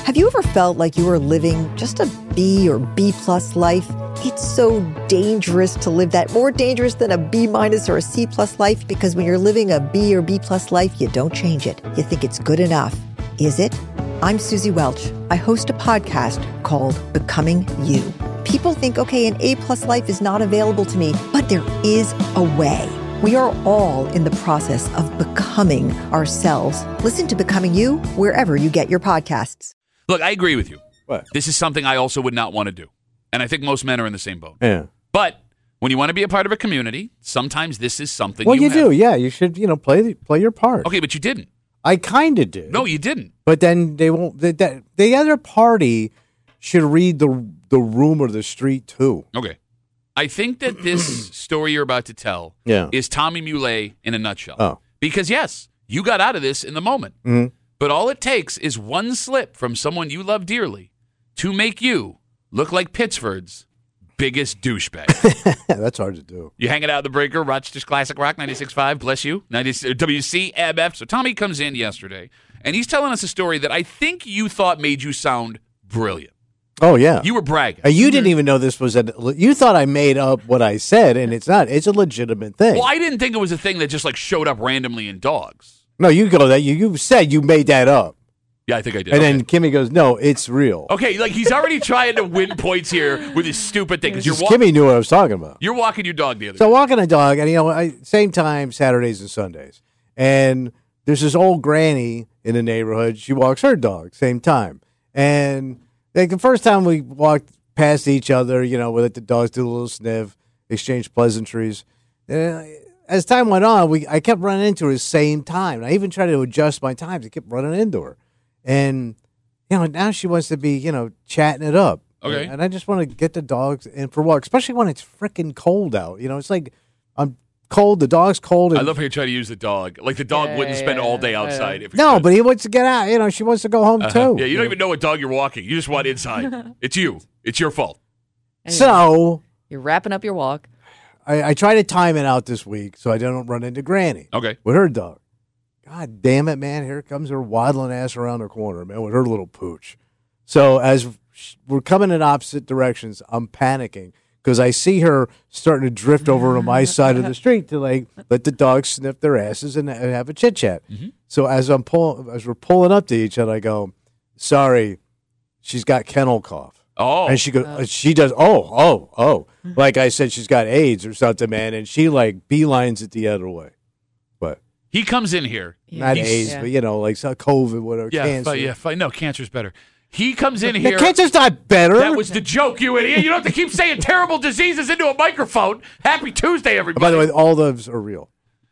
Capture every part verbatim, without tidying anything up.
Have you ever felt like you were living just a B or B plus life? It's so dangerous to live that, more dangerous than a B minus or a C plus life, because when you're living a B or B plus life, you don't change it. You think it's good enough. Is it? I'm Susie Welch. I host a podcast called Becoming You. People think, okay, an A plus life is not available to me, but there is a way. We are all in the process of becoming ourselves. Listen to Becoming You wherever you get your podcasts. Look, I agree with you. What? This is something I also would not want to do. And I think most men are in the same boat. Yeah. But when you want to be a part of a community, sometimes this is something Well, you, you have. do. Yeah, you should, you know, play play your part. Okay, but you didn't. I kind of did. No, you didn't. But then they won't. The, the, the other party should read the the room or the street too. Okay. I think that this story you're about to tell Yeah. is Tommy Muley in a nutshell. Oh. Because, yes, you got out of this in the moment. Mm-hmm. But all it takes is one slip from someone you love dearly to make you look like Pittsford's biggest douchebag. That's hard to do. You hanging out at the Breaker, Rochester's Classic Rock, ninety-six point five, bless you, ninety, W C M F. So Tommy comes in yesterday, and he's telling us a story that I think you thought made you sound brilliant. Oh, yeah. You were bragging. Uh, you didn't even know this was a. You thought I made up what I said, and it's not. It's a legitimate thing. Well, I didn't think it was a thing that just like showed up randomly in dogs. No, you go that. You, you said you made that up. Yeah, I think I did. And okay. then Kimmy goes, no, it's real. Okay, like he's already trying to win points here with his stupid thing. Because you're, wa- Kimmy knew what I was talking about. you're walking your dog the other So day. walking a dog, and you know, I, same time Saturdays and Sundays, and there's this old granny in the neighborhood. She walks her dog same time, and like the first time we walked past each other, you know, we let the dogs do a little sniff, exchange pleasantries. And as time went on, we I kept running into her at the same time. And I even tried to adjust my times. I kept running into her, and you know, now she wants to be, you know, chatting it up. Okay. And I just want to get the dogs in for a walk, especially when it's freaking cold out. You know, it's like I'm cold, the dog's cold. And I love how you try to use the dog. Like the dog Yeah, wouldn't yeah, spend yeah. all day outside. If he no, could. but he wants to get out. You know, she wants to go home Uh-huh. too. Yeah, you don't even know what dog you're walking. You just want inside. It's you. It's your fault. Anyway, So you're wrapping up your walk. I, I try to time it out this week so I don't run into Granny Okay. with her dog. God damn it, man! Here comes her waddling ass around the corner, man, with her little pooch. So as we're coming in opposite directions, I'm panicking because I see her starting to drift over to my side of the street to like let the dogs sniff their asses and, and have a chit chat. Mm-hmm. So as I'm pull, as we're pulling up to each other, I go, "Sorry, she's got kennel cough." Oh. And she goes, she does, oh, oh, oh. Like I said, she's got AIDS or something, man. And she like beelines it the other way. But He comes in here. not He's- AIDS, Yeah. but you know, like some COVID, whatever, Yeah, cancer. fi- yeah, fi- no, cancer's better. He comes in The here. cancer's not better. That was the joke, you idiot. You don't have to keep saying terrible diseases into a microphone. Happy Tuesday, everybody. By the way, all those are real.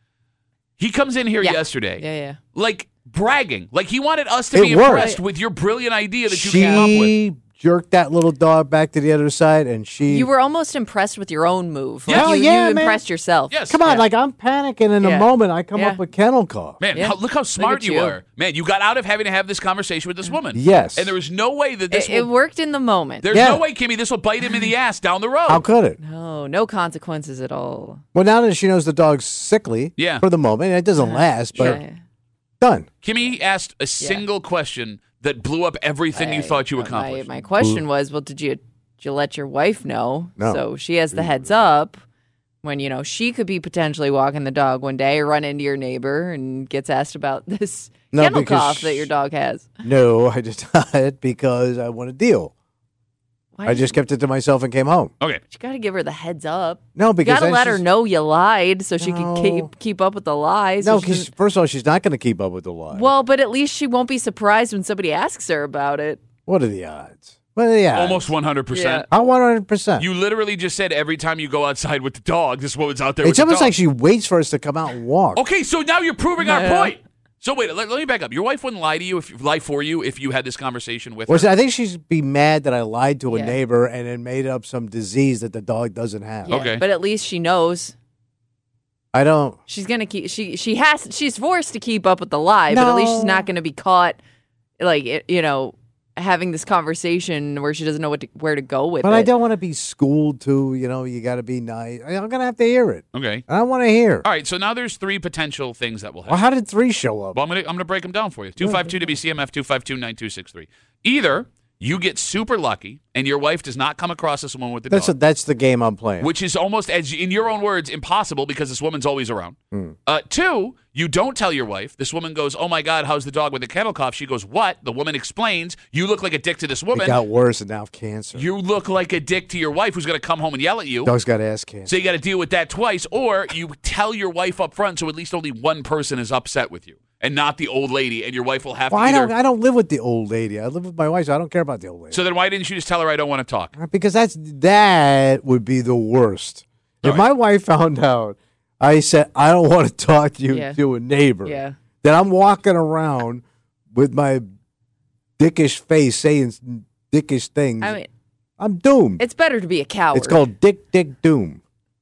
He comes in here Yeah. yesterday, Yeah, yeah. like bragging, like he wanted us to It be worked. impressed with your brilliant idea that you came up with. She jerked that little dog back to the other side, and she. You were almost impressed with your own move. Like, Hell you, yeah, you man. impressed yourself. Yes. Come on, Yeah. like I'm panicking in a Yeah. moment. I come Yeah. up with kennel cough. Man, Yeah. how, look how smart at you you. are. Man, you got out of having to have this conversation with this woman. Yes. And there was no way that this It, it will, worked in the moment. there's Yeah. no way, Kimmy, this will bite him in the ass down the road. How could it? No, no consequences at all. Well, now that she knows the dog's sickly, Yeah. for the moment, it doesn't last, but Yeah. done. Kimmy asked a single question that blew up everything you thought you My, accomplished. my question was, well, did you did you let your wife know? No. So she has the heads up when, you know, she could be potentially walking the dog one day or run into your neighbor and gets asked about this No, kennel because cough that your dog has. No, I did not because I want a deal. Why I just kept it to myself and came home. Okay. You got to give her the heads up. No, You because got to then let her she's- know you lied so she No. can keep keep up with the lies. No, so she because doesn't- first of all, she's not going to keep up with the lie. well, but at least she won't be surprised when somebody asks her about it. What are the odds? What are the odds? Almost one hundred percent. I one hundred percent. You literally just said every time you go outside with the dog, this woman's out there It's with the almost dog. like she waits for us to come out and walk. Okay, so now you're proving our Yeah. point. So wait, let, let me back up. Your wife wouldn't lie to you, if lie for you, if you had this conversation with Was her. I think she'd be mad that I lied to a Yeah. neighbor and then made up some disease that the dog doesn't have. Yeah, Okay. But at least she knows. I don't. She's gonna keep. She she has. She's forced to keep up with the lie, but at least she's No. not gonna be caught. Like it, you know, having this conversation where she doesn't know what to, where to go with But it. I don't want to be schooled to, you know, you got to be nice. I- I'm going to have to hear it. Okay. I want to hear. All right, so now there's three potential things that will happen. Well, how did three show up? Well, I'm going to I'm gonna break them down for you. two five two W C M F, two five two, nine two six three. Either you get super lucky and your wife does not come across this woman with the That's a, dog. that's the game I'm playing. Which is almost, as in your own words, impossible because this woman's always around. Hmm. Uh, two, you don't tell your wife. This woman goes, oh, my God, how's the dog with the kennel cough? She goes, what? The woman explains. You look like a dick to this It woman. got worse and now cancer. You look like a dick to your wife who's going to come home and yell at you. Dog's got ass cancer. So you got to deal with that twice. Or you tell your wife up front so at least only one person is upset with you and not the old lady. And your wife will have well, to I either... don't. I don't live with the old lady. I live with my wife, so I don't care about the old lady. So then why didn't you just tell her I don't want to talk? Because that's that would be the worst. All If right. my wife found out I said I don't want to talk to you Yeah. to a neighbor, Yeah. then I'm walking around with my dickish face saying dickish things. I mean, I'm doomed. it's better to be a coward. It's called Dick Dick Doom.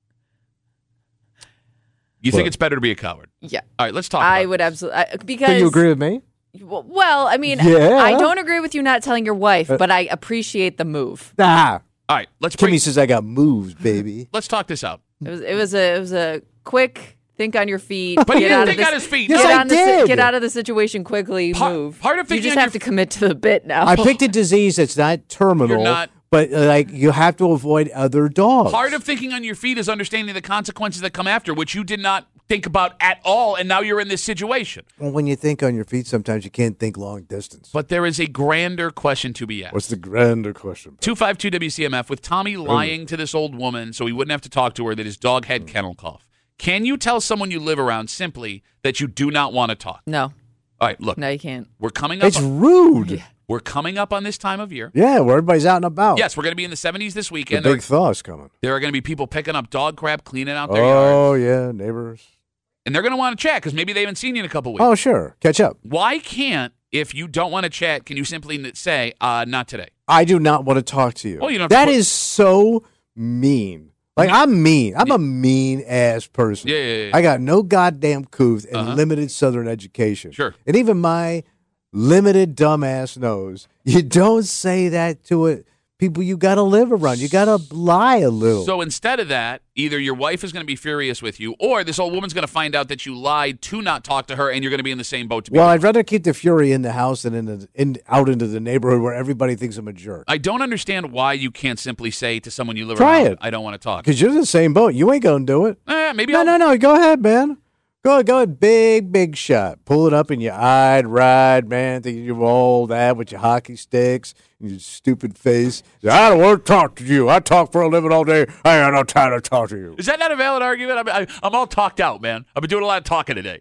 You think What? it's better to be a coward? Yeah. All right, let's talk I about would this. absolutely because. Do you agree with me? Well, I mean, Yeah. I don't agree with you not telling your wife, Uh, but I appreciate the move. Ah, All right, let's Timmy break, says I got moves, baby. let's talk this out. It was it was a it was a quick think on your feet. But he get didn't out of think this- on his feet. Yes, Get, I on the, si- did. get out of the situation quickly. Part- move. part of you thinking just on have your to commit to the bit now. I picked a disease that's not terminal, You're not- but uh, like you have to avoid other dogs. Part of thinking on your feet is understanding the consequences that come after, which you did not think about at all, and now you're in this situation. Well, when you think on your feet, sometimes you can't think long distance. But there is a grander question to be asked. What's the grander question? two five two W C M F, with Tommy lying to this old woman so he wouldn't have to talk to her that his dog had kennel cough. Can you tell someone you live around simply that you do not want to talk? no, All right, look, no, you can't. we're coming up. It's on, rude. Yeah, we're coming up on this time of year. where everybody's out and about. Yes, we're going to be in the seventies this the weekend. big There, thaw's coming. there are going to be people picking up dog crap, cleaning out their yards, Oh yeah, neighbors. and they're going to want to chat because maybe they haven't seen you in a couple weeks. Oh sure, catch up. Why can't, if you don't want to chat, can you simply n- say, uh, not today? I do not want to talk to you. Well, you don't have to That put- is so mean. Like I'm mean. I'm a mean ass person. Yeah, yeah, yeah. I got no goddamn couth and Uh-huh. limited Southern education. Sure. And even my limited dumbass knows you don't say that to it. People you got to live around. You got to lie a little. So instead of that, either your wife is going to be furious with you, or this old woman's going to find out that you lied to not talk to her, and you're going to be in the same boat. To be well, I'd rather keep the fury in the house than in the in out into the neighborhood where everybody thinks I'm a jerk. I don't understand why you can't simply say to someone you live Try around, it. I don't want to talk. Because you're in the same boat. You ain't gonna do it. Eh, maybe No, I'll, no, no. Go ahead, man. Go ahead, go ahead. Big, big shot. Pull it up in your eyed ride, man. Thinking you're all that with your hockey sticks and your stupid face. I don't want to talk to you. I talk for a living all day. I ain't got no time to talk to you. Is that not a valid argument? I'm, I, I'm all talked out, man. I've been doing a lot of talking today.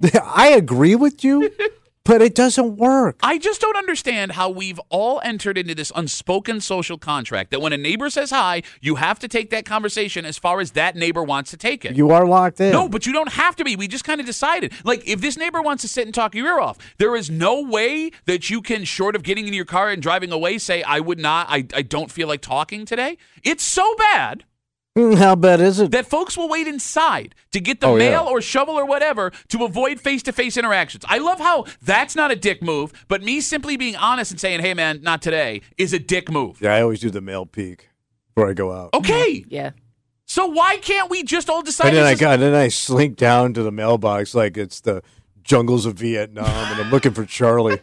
I agree with you, but it doesn't work. I just don't understand how we've all entered into this unspoken social contract that when a neighbor says hi, you have to take that conversation as far as that neighbor wants to take it. You are locked in. No, but you don't have to be. We just kind of decided. Like, if this neighbor wants to sit and talk your ear off, there is no way that you can, short of getting in your car and driving away, say, I would not, I, I don't feel like talking today. It's so bad Hmm, How bad is it? that folks will wait inside to get the Oh, yeah. mail or shovel or whatever to avoid face-to-face interactions. I love how that's not a dick move, but me simply being honest and saying, hey, man, not today, is a dick move. Yeah, I always do the mail peek before I go out. Okay. Yeah. So why can't we just all decide And then this I is- got, then I slink down to the mailbox like it's the jungles of Vietnam, and I'm looking for Charlie.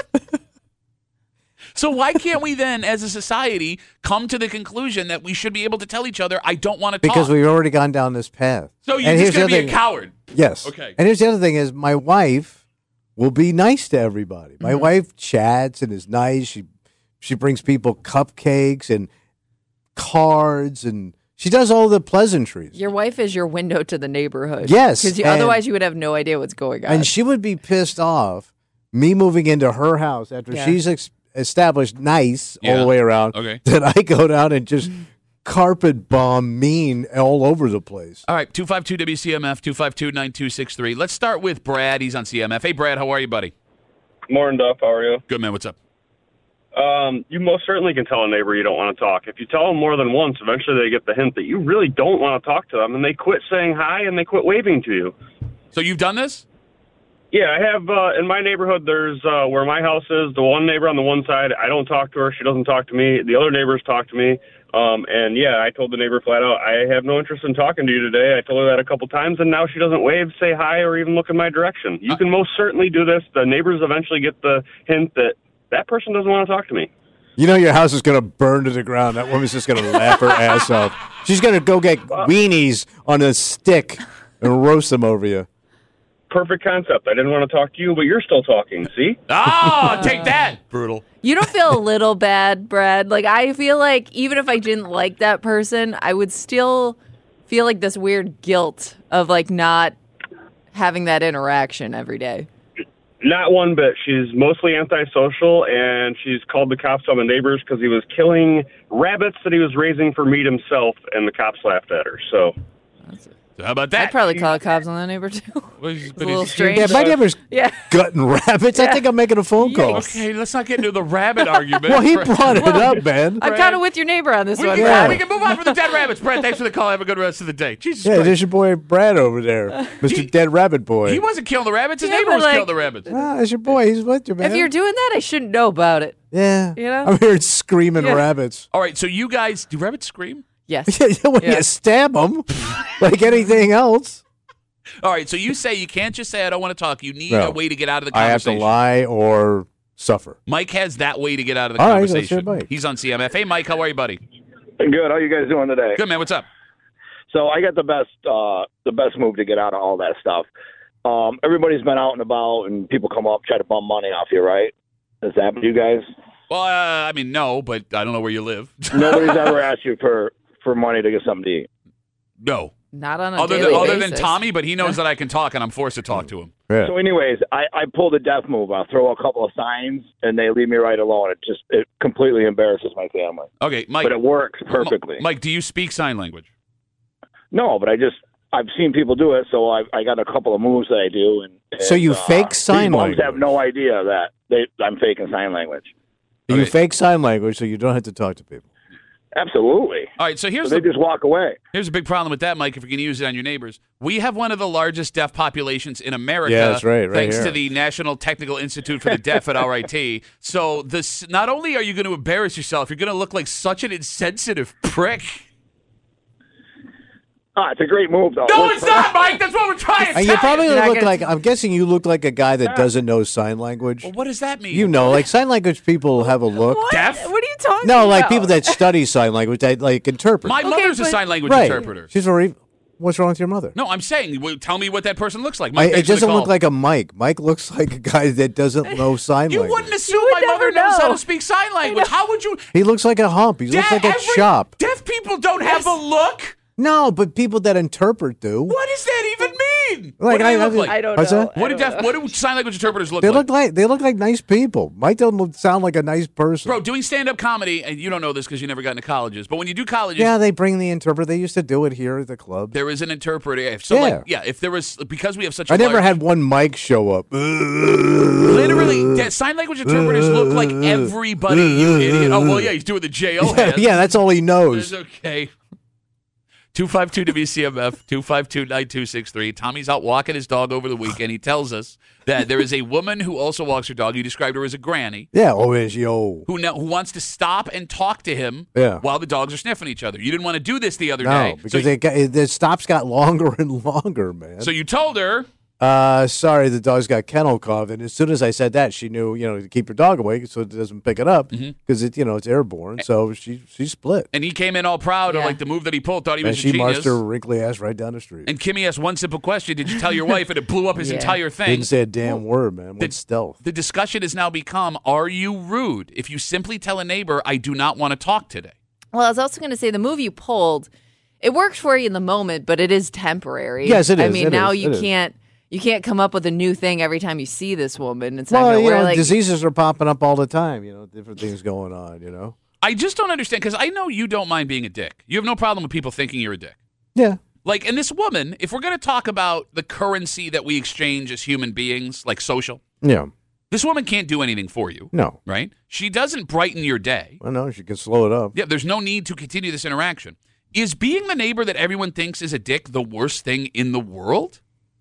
So why can't we then, as a society, come to the conclusion that we should be able to tell each other, I don't want to talk? Because we've already gone down this path. so you're And just here's going the to other be a thing. coward. Yes. Okay. And here's the other thing: is my wife will be nice to everybody. My Mm-hmm. wife chats and is nice. She she brings people cupcakes and cards, and she does all the pleasantries. Your wife is your window to the neighborhood. Yes, Because and- otherwise you would have no idea what's going on. And she would be pissed off me moving into her house after Yeah. she's ex- established nice all Yeah. the way around. Okay. That I go down and just carpet bomb mean all over the place. All right, two five two W C M F, two five two, nine two six three. Let's start with Brad. He's on C M F. Hey, Brad, how are you, buddy? Morning, Duff. How are you? Good, man. What's up? Um, you most certainly can tell a neighbor you don't want to talk. If you tell them more than once, eventually they get the hint that you really don't want to talk to them, and they quit saying hi and they quit waving to you. So you've done this? Yeah, I have, uh, in my neighborhood, there's, uh, where my house is, the one neighbor on the one side, I don't talk to her, she doesn't talk to me, the other neighbors talk to me, um, and yeah, I told the neighbor flat out, I have no interest in talking to you today. I told her that a couple times, and now she doesn't wave, say hi, or even look in my direction. You can most certainly do this. The neighbors eventually get the hint that that person doesn't want to talk to me. You know your house is going to burn to the ground. That woman's just going to laugh her ass off. She's going to go get weenies on a stick and roast them over you. Perfect concept. I didn't want to talk to you, but you're still talking, see? Oh, take that. Brutal. You don't feel a little bad, Brad? Like, I feel like even if I didn't like that person, I would still feel like this weird guilt of, like, not having that interaction every day. Not one bit. She's mostly antisocial, and she's called the cops on the neighbors because he was killing rabbits that he was raising for meat himself, and the cops laughed at her, so... So how about that? I'd probably call the cops on that neighbor, too. Well, It's a little strange. Yeah, my neighbor's Yeah. gutting rabbits. I Yeah. think I'm making a phone call. Okay, let's not get into the rabbit argument. Well, he Brett. brought it up, man. I'm kind of with your neighbor on this We one, can, Brad. we can move on from the dead rabbits. Brett, thanks for the call. Have a good rest of the day. Jesus Yeah, Christ. there's your boy Brad over there, Mister He- Dead Rabbit Boy. He wasn't killing the rabbits. His Yeah, neighbor but was like- killing the rabbits. Ah, that's your boy. He's with you, man. If you're doing that, I shouldn't know about it. yeah, You know? I'm hearing screaming Yeah. rabbits. All right, so you guys, do rabbits scream? Yes. when Yeah. you stab them, like anything else, All right, so you say you can't just say I don't want to talk. You need No. a way to get out of the I have to conversation. lie or suffer. Mike has that way to get out of the All right, let's conversation. hear Mike. He's on C M F. Hey, Mike, how are you, buddy? Good. How you guys doing today? Good, man. What's up? So I got the best, uh, the best move to get out of all that stuff. Um, everybody's been out and about, and people come up try to bum money off you, right? Does that happen to you guys? Well, uh, I mean, no, but I don't know where you live. Nobody's ever asked you for for money to get something to eat. No. Not on a Other daily than, other than basis. Tommy, but he knows that I can talk, and I'm forced to talk to him. Yeah. So, anyways, I, I pulled a death move. I'll throw a couple of signs, and they leave me right alone. It just it completely embarrasses my family, Okay, Mike. but it works perfectly. M- Mike, do you speak sign language? No, but I just I've seen people do it, so I I got a couple of moves that I do. And, and So you uh, fake sign these bums language. have no idea that they I'm faking sign language. You Okay. fake sign language so you don't have to talk to people. Absolutely. All right, so here's So they the just walk away. here's a big problem with that, Mike. If you're going to use it on your neighbors, we have one of the largest deaf populations in America. Yeah, that's right, right Thanks here. to the National Technical Institute for the Deaf at R I T. So this, not only are you going to embarrass yourself, you're going to look like such an insensitive prick. Ah, it's a great move, though. No, Works it's not, Mike. That's what we're trying to And tell you probably You're not look gonna- like, I'm guessing you look like a guy that doesn't know sign language. Well, what does that mean? You know, like sign language people have a look. What? Deaf? What are you talking No, about? like people that study sign language, that like interpret. My Okay, mother's a but- sign language right. interpreter. She's very. What's wrong with your mother? No, I'm saying, well, tell me what that person looks like. I, Mike, it thanks for the doesn't call. look like a Mike. Mike looks like a guy that doesn't know sign You language. wouldn't assume would my mother never knows how know. to speak sign language. How would you? He looks like a hump. He looks like a every- chop. Deaf people don't have a look. No, but people that interpret do. What does that even mean? Like, what do I- they I- look like? I don't What's know. that? I What do don't deaf? know. What do sign language interpreters look They like? look like they look like nice people. Mike doesn't sound like a nice person. Bro, doing stand-up comedy, and you don't know this because you never got into colleges, but when you do colleges, Yeah, they bring the interpreter. They used to do it here at the club. there is an interpreter. If so, Yeah. like, yeah, if there was, because we have such a I never large, had one Mike show up. literally, de- sign language interpreters look like everybody, you idiot. Oh, well, yeah, he's doing the J O yeah, hands. yeah, that's all he knows. It's okay. two five two W C M F, two five two, nine two six three. Tommy's out walking his dog over the weekend. He tells us that there is a woman who also walks her dog. You described her as a granny Yeah, always yo. who now, who wants to stop and talk to him Yeah. while the dogs are sniffing each other. You didn't want to do this the other No, day. because so, they got, the stops got longer and longer, man. so you told her, Uh, sorry, the dog's got kennel cough, and as soon as I said that, she knew, you know, to keep her dog away so it doesn't pick it up because it, you know, it's airborne. So she she split, and he came in all proud of Yeah. like the move that he pulled, thought he and was a she genius. marched her wrinkly ass right down the street. And Kimmy asked one simple question: did you tell your wife? And it blew up his Yeah. entire thing. Didn't say a damn word, man. What Did- stealth? The discussion has now become: are you rude if you simply tell a neighbor, "I do not want to talk today"? Well, I was also going to say the move you pulled, it worked for you in the moment, but it is temporary. Yes, it I is, mean, it now is, you it is. can't you can't come up with a new thing every time you see this woman. It's not Well, going to you work. know, Like, diseases are popping up all the time. You know, different things going on. You know. I just don't understand because I know you don't mind being a dick. You have no problem with people thinking you're a dick. Yeah. Like, and this woman, if we're going to talk about the currency that we exchange as human beings, like social, Yeah. this woman can't do anything for you, No. right? She doesn't brighten your day. I know she can slow it up. Yeah, there's no need to continue this interaction. Is being the neighbor that everyone thinks is a dick the worst thing in the world?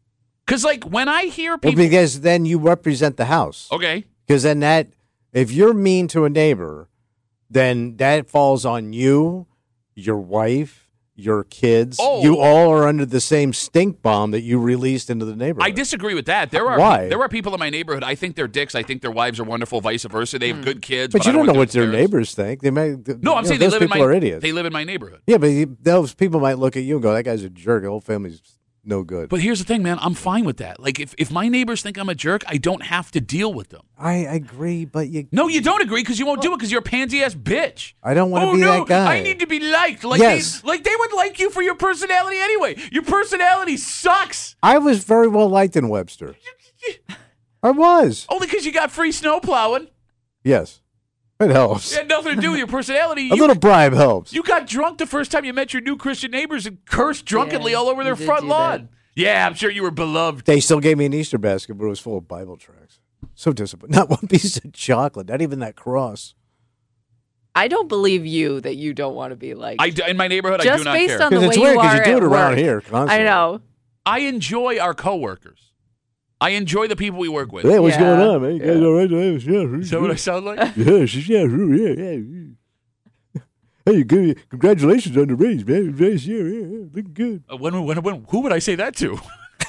Because, like, when I hear Well, people. because then you represent the house. Okay. Because then that, if you're mean to a neighbor, then that falls on you, your wife, your kids. Oh. You all are under the same stink bomb that you released into the neighborhood. I disagree with that. There are Why? there are people in my neighborhood. I think they're dicks. I think their wives are wonderful. Vice versa. They have good kids. But, But, you I don't know want what their their parents. neighbors think. They might. No, I'm you know, saying they those live in people my are idiots. they live in my neighborhood. Yeah, but you, those people might look at you and go, "That guy's a jerk. The whole family's no good." But here's the thing, man. I'm fine with that. Like, if, if my neighbors think I'm a jerk, I don't have to deal with them. I agree, but you. No, you don't agree because you won't do it because you're a pansy ass bitch. I don't want to oh, be no, that guy. I need to be liked. Like, Yes. they, like they would like you for your personality anyway. Your personality sucks. I was very well liked in Webster. I was. Only because you got free snow plowing. Yes, it helps. It had nothing to do with your personality. A You, little bribe helps. you got drunk the first time you met your new Christian neighbors and cursed drunkenly Yeah, all over you their did front do lawn. Yeah, I'm sure you were beloved. They still gave me an Easter basket, but it was full of Bible tracts. So disappointed. Not one piece of chocolate. Not even that cross. I don't believe you that you don't want to be liked. I, d- in my neighborhood, I Just do not based care. on the 'Cause way it's you weird 'cause are you do at it around work. here constantly. I know. I enjoy our coworkers. I enjoy the people we work with. Hey, what's Yeah. going on, man? You guys Yeah. all right? Yeah, Is that what I sound like? yeah, she's- yeah, yeah, yeah. Hey, good, congratulations on the raise, man. Raise, yeah, yeah, yeah, looking good. Uh, when, when, when, who would I say that to?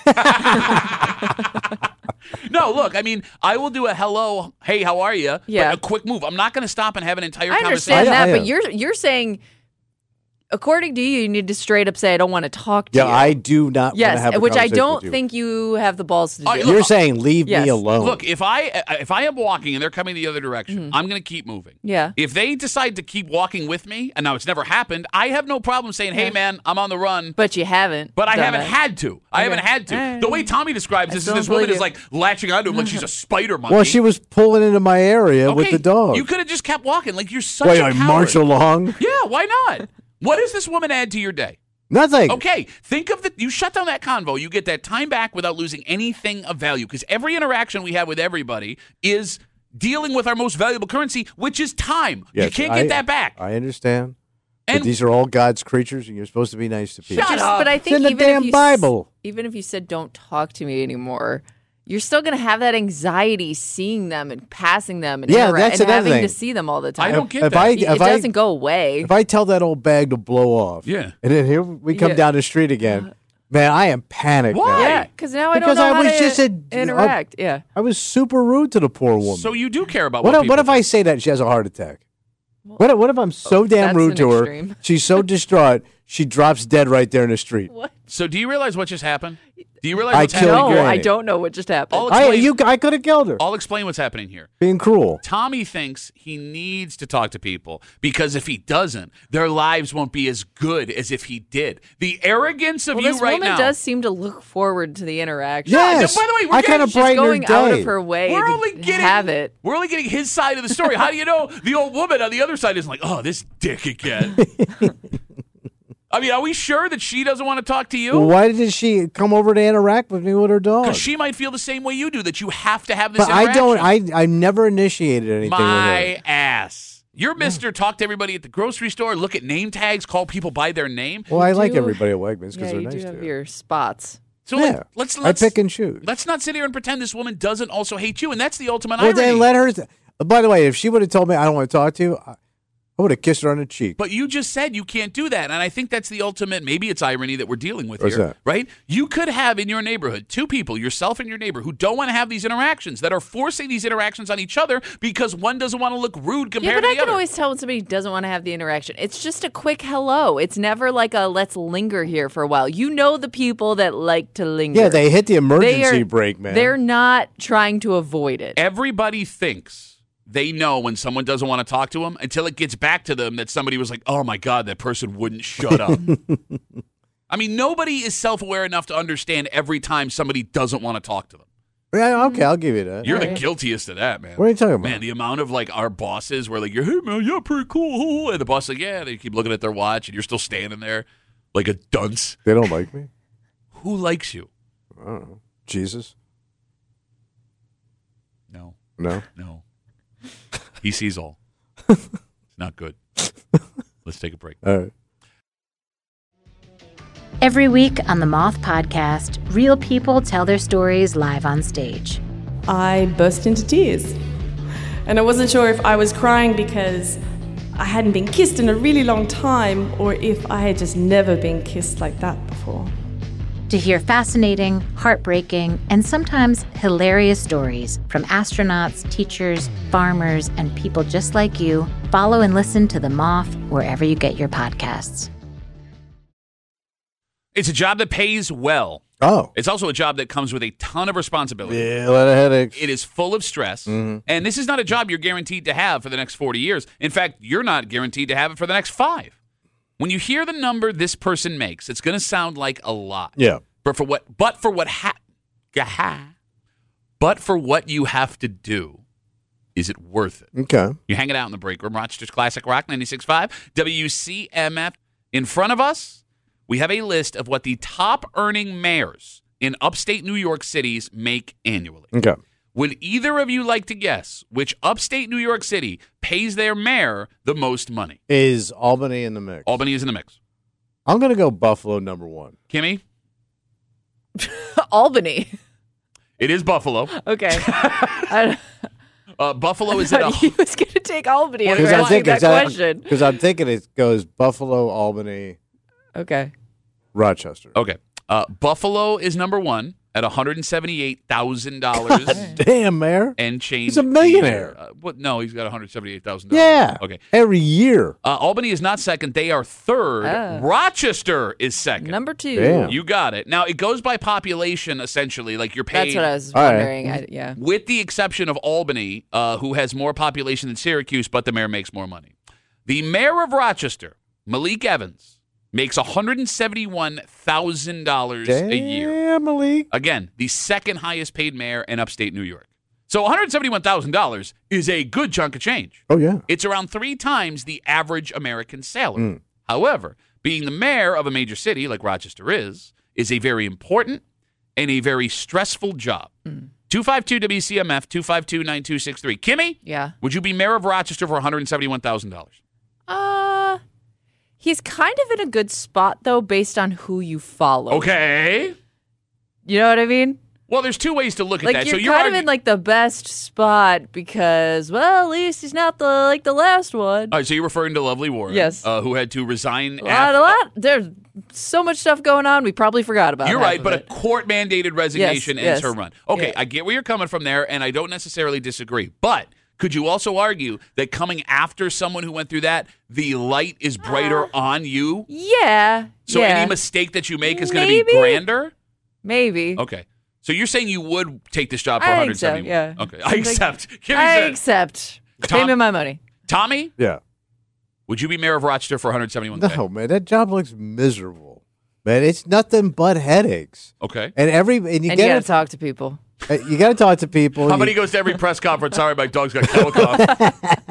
No, look, I mean, I will do a hello, hey, how are you? Yeah. But a quick move. I'm not going to stop and have an entire I conversation. understand I- that, I- but you're you're saying, according to you, you need to straight up say, "I don't want to talk to Yeah, you." I do not want to yes, have a which I conversation don't with you. think you have the balls to do. Uh, look, You're saying leave Yes. me alone. Look, if I if I am walking and they're coming the other direction, I'm going to keep moving. Yeah. If they decide to keep walking with me, and now it's never happened, I have no problem saying, "Hey, man, I'm on the run." But you haven't. But I done haven't it. had to. I Okay. haven't had to. All right. The way Tommy describes I this is still this don't woman believe is like latching onto him like she's a spider monkey. well, she was pulling into my area with Okay, the dog. You could have just kept walking. Like you're such Wait, a I coward. march along? Yeah, why not? What does this woman add to your day? Nothing. Okay, think of the you shut down that convo, you get that time back without losing anything of value because every interaction we have with everybody is dealing with our most valuable currency, which is time. you Yes, can't I- get that back. I understand. But And- these are all God's creatures, and you're supposed to be nice to people. Shut Just- up. But I It's think in the even damn if you s- Bible. even if you said don't talk to me anymore, you're still going to have that anxiety seeing them and passing them and, Yeah, intera- that's and another having thing. to see them all the time. I don't get If that. I- it if I- doesn't go away. If I tell that old bag to blow off, Yeah. and then here we come Yeah. down the street again, man, I am panicked Why? now. yeah, because now I Because don't know I how was to just a- interact. yeah. I was super rude to the poor woman. so you do care about what what, if, what people if I think. say that and she has a heart attack? What if, what if I'm so damn that's rude an to her, extreme. she's so distraught, she drops dead right there in the street? What? So do you realize what just happened? Do you realize I what's killed happening? No, Granny. I don't know what just happened. I'll I, explain, you, I could have killed her. I'll explain what's happening here. Being cruel. Tommy thinks he needs to talk to people because if he doesn't, their lives won't be as good as if he did. The arrogance of well, you this right woman now. does seem to look forward to the interaction. Yes. by the way, we're I getting- kind of she's She's brightened her going out day. of her way We're to only getting have it. We're only getting his side of the story. How do you know the old woman on the other side is like, oh, this dick again? I mean, are we sure that she doesn't want to talk to you? Well, why did she come over to interact with me with her dog? Because she might feel the same way you do, that you have to have this but I interaction. don't. I I never initiated anything with her. My ass. You're Mister Talk to everybody at the grocery store, look at name tags, call people by their name. Well, I like do- everybody at Wegmans because Yeah, they're you nice do to have her. your spots. So Yeah. let, let's let's I pick and choose. let's not sit here and pretend this woman doesn't also hate you, and that's the ultimate Well, irony. then let her. By the way, if she would have told me I don't want to talk to you, I, I would have kissed her on the cheek. But you just said you can't do that. And I think that's the ultimate, maybe it's irony that we're dealing with What's here, that? right? You could have in your neighborhood two people, yourself and your neighbor, who don't want to have these interactions, that are forcing these interactions on each other because one doesn't want to look rude Yeah, compared but to I the can other. always tell when somebody doesn't want to have the interaction. It's just a quick hello. It's never like a let's linger here for a while. You know the people that like to linger. yeah, they hit the They emergency are- brake, man. They're not trying to avoid it. Everybody thinks they know when someone doesn't want to talk to them until it gets back to them that somebody was like, oh my God, that person wouldn't shut up. I mean, nobody is self-aware enough to understand every time somebody doesn't want to talk to them. Yeah, okay, I'll give you that. You're Right. the guiltiest of that, man. What are you talking about? Man, the amount of like our bosses where like, you're, hey man, you're pretty cool. And the boss is like, yeah, they keep looking at their watch and you're still standing there like a dunce. They don't like me. Who likes you? I don't know. Jesus? No, No. no. He sees all. It's not good. Let's take a break. All right. Every week on the Moth Podcast, real people tell their stories live on stage. I burst into tears. And I wasn't sure if I was crying because I hadn't been kissed in a really long time or if I had just never been kissed like that before. To hear fascinating, heartbreaking, and sometimes hilarious stories from astronauts, teachers, farmers, and people just like you, follow and listen to The Moth wherever you get your podcasts. It's a job that pays well. Oh. It's also a job that comes with a ton of responsibility. Yeah, a lot of headaches. It is full of stress. Mm-hmm. And this is not a job you're guaranteed to have for the next forty years. In fact, you're not guaranteed to have it for the next five. When you hear the number this person makes, it's going to sound like a lot. Yeah. But for what but for what ha, ha but for what you have to do, is it worth it? Okay. You're hanging out in the break room, Rochester's Classic Rock ninety-six point five, W C M F. In front of us, we have a list of what the top earning mayors in upstate New York cities make annually. Okay. Would either of you like to guess which upstate New York city pays their mayor the most money? Is Albany in the mix? Albany is in the mix. I'm going to go Buffalo number one. Kimmy? Albany. It is Buffalo. Okay. I, Uh, Buffalo is I at a... thought he was going to take Albany Well, and I'm answer that question. Because I'm thinking it goes Buffalo, Albany, Okay. Rochester. Okay. Uh, Buffalo is number one at one hundred seventy-eight thousand dollars. Damn, Mayor. And change. He's a millionaire. Uh, what? No, he's got one hundred seventy-eight thousand dollars. Yeah. Okay. Every year. Uh, Albany is not second. They are third. Oh. Rochester is second. Number two. Damn. You got it. Now, it goes by population, essentially. Like, you're paid. That's what I was All right. wondering. I, yeah. With the exception of Albany, uh, who has more population than Syracuse, but the mayor makes more money. The mayor of Rochester, Malik Evans, makes one hundred seventy-one thousand dollars a year. Damn, Malik. Again, the second highest paid mayor in upstate New York. So one hundred seventy-one thousand dollars is a good chunk of change. Oh, yeah. It's around three times the average American salary. Mm. However, being the mayor of a major city like Rochester is, is a very important and a very stressful job. Mm. two five two W C M F, two five two, nine two six three. Kimmy, Yeah. would you be mayor of Rochester for one hundred seventy-one thousand dollars? Uh, he's kind of in a good spot, though, based on who you follow. Okay. You know what I mean? Well, there's two ways to look at Like, that. you're so you're kind of argu- in, like, the best spot because, well, at least he's not the, like, the last one. All right, so you're referring to Lovely Warren, Yes. uh, who had to resign. A lot, af- a lot. There's so much stuff going on. We probably forgot about. You're half right, of but it. a court-mandated resignation Yes, ends yes. her run. Okay, Yeah. I get where you're coming from there, and I don't necessarily disagree. But could you also argue that coming after someone who went through that, the light is brighter Uh, on you? Yeah. So yeah. any mistake that you make is going to be Maybe. grander? Maybe. Okay. So you're saying you would take this job for I one think so, hundred seventy? yeah. Okay, I Something- accept. Kimmy I said. accept. Tom- Pay me my money. Tommy, Yeah. would you be mayor of Rochester for one hundred seventy-one thousand? No, man. That job looks miserable. Man, it's nothing but headaches. Okay. And every and you And you get got to talk to people. you got to talk to people. How You- many goes to every press conference? Sorry, my dog's got kennel cough.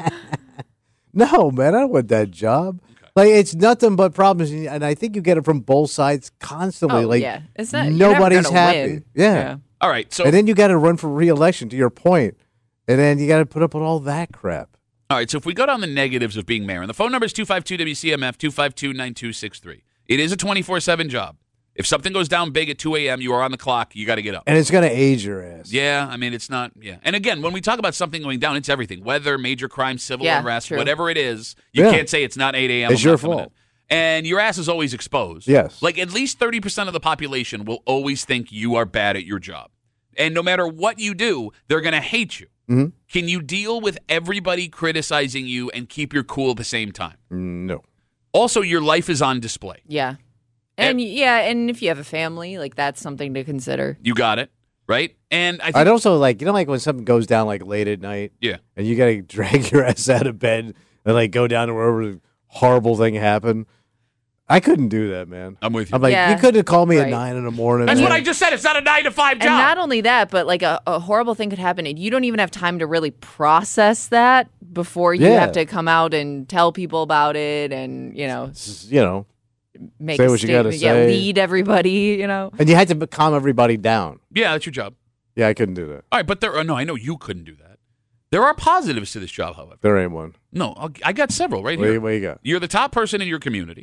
No, man, I don't want that job. Like, it's nothing but problems, and and I think you get it from both sides constantly. Oh, like, yeah. It's not, you're never nobody's gonna happy. win. Yeah. All right. So And then you got to run for re-election. To your point, and then you got to put up with all that crap. All right, so if we go down the negatives of being mayor, and the phone number is two five two W C M F, two five two, nine two six three. It is a twenty-four seven job. If something goes down big at two a.m., you are on the clock. You got to get up. And it's going to age your ass. Yeah, I mean, it's not, yeah. And again, when we talk about something going down, it's everything. Weather, major crime, civil Yeah, unrest, true. whatever it is, you Yeah. can't say it's not eight a.m. It's I'm your not coming fault. in. And your ass is always exposed. Yes. Like, at least thirty percent of the population will always think you are bad at your job. And no matter what you do, they're going to hate you. Mhm. Can you deal with everybody criticizing you and keep your cool at the same time? No. Also, your life is on display. Yeah. And yeah, and if you have a family, like that's something to consider. You got it, right? And I think, I'd also like, you know, like when something goes down like late at night, yeah. and you got to drag your ass out of bed and like go down to wherever the horrible thing happened. I couldn't do that, man. I'm with you. I'm like, Yeah. you could have called me at Right. nine in the morning. That's what man. I just said. It's not a nine to five job. And not only that, but like a, a horrible thing could happen, and you don't even have time to really process that before you Yeah. have to come out and tell people about it, and you know, It's, you know, make Say a what you gotta statement. Yeah, say. lead everybody. You know, and you had to calm everybody down. yeah, that's your job. Yeah, I couldn't do that. All right, but there are, no, I know you couldn't do that. There are positives to this job, however. There ain't one. No, I'll, I got several right What, here. do you- what you got? You're the top person in your community.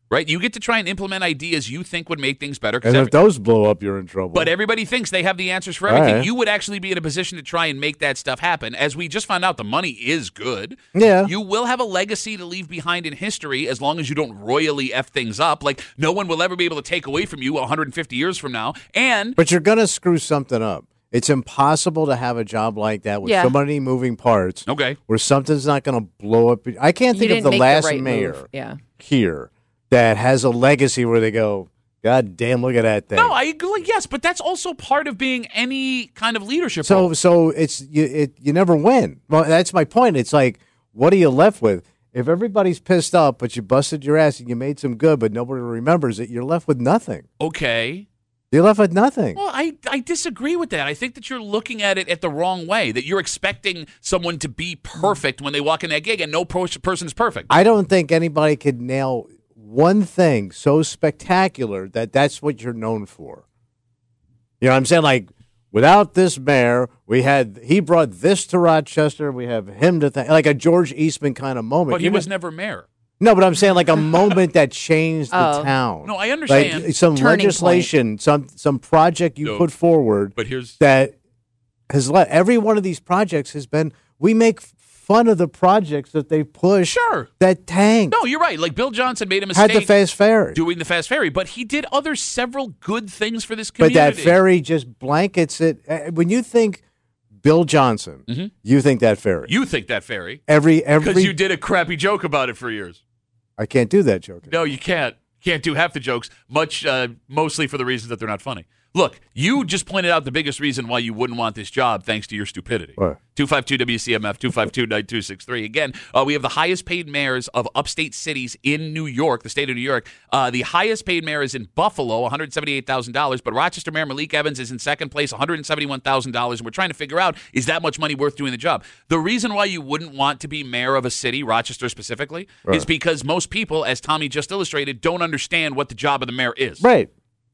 right? You get to try and implement ideas you think would make things better. And every- if those blow up, you're in trouble. But everybody thinks they have the answers for everything. Right. You would actually be in a position to try and make that stuff happen. As we just found out, the money is good. Yeah. You will have a legacy to leave behind in history as long as you don't royally F things up. Like, no one will ever be able to take away from you one hundred fifty years from now. And But you're going to screw something up. It's impossible to have a job like that with Yeah. so many moving parts Okay. where something's not going to blow up. I can't You think of didn't the make last the right mayor move. Yeah. here that has a legacy where they go, God damn, look at that thing. No, I agree. Yes, but that's also part of being any kind of leadership So role. so it's you it you never win. Well, that's my point. It's like, what are you left with? If everybody's pissed off, but you busted your ass and you made some good, but nobody remembers it, you're left with nothing. Okay. You're left with nothing. Well, I, I disagree with that. I think that you're looking at it at the wrong way, that you're expecting someone to be perfect when they walk in that gig, and no pro- person is perfect. I don't think anybody could nail one thing so spectacular that that's what you're known for. You know what I'm saying? Like, without this mayor, we had, he brought this to Rochester. We have him to thank, like a George Eastman kind of moment. But he You was know- never mayor. No, but I'm saying like a moment that changed the Oh. town. No, I understand. Like some Turning legislation, some some project you No. put forward But here's that has let every one of these projects has been. We make fun of the projects that they push. Sure. That tank No, you're right. Like Bill Johnson made a had mistake the fast ferry, doing the fast ferry, but he did other several good things for this but community. that ferry just blankets it. Uh, When you think Bill Johnson, Mhm. you think that ferry. You think that ferry every every because you did a crappy joke about it for years. I can't do that joke. No, you can't. Can't do half the jokes, much uh, mostly for the reason that they're not funny. Look, you just pointed out the biggest reason why you wouldn't want this job, thanks to your stupidity. What? two five two W C M F, two five two, nine two six three. Again, uh, we have the highest paid mayors of upstate cities in New York, the state of New York. Uh, the highest paid mayor is in Buffalo, one hundred seventy-eight thousand dollars, but Rochester Mayor Malik Evans is in second place, one hundred seventy-one thousand dollars, and we're trying to figure out, is that much money worth doing the job? The reason why you wouldn't want to be mayor of a city, Rochester specifically, Right. is because most people, as Tommy just illustrated, don't understand what the job of the mayor is. Right,